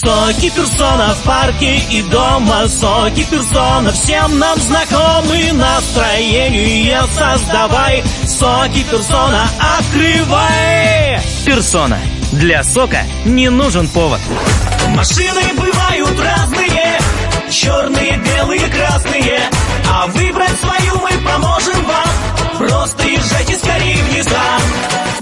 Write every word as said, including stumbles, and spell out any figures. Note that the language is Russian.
Соки персона в парке и дома, соки персона всем нам знакомы, настроение создавай, соки персона открывай. Персона. Для сока не нужен повод. Машины бывают разные, черные, белые, красные, а выбрать свою мы поможем вам. Просто езжайте скорее в Nissan.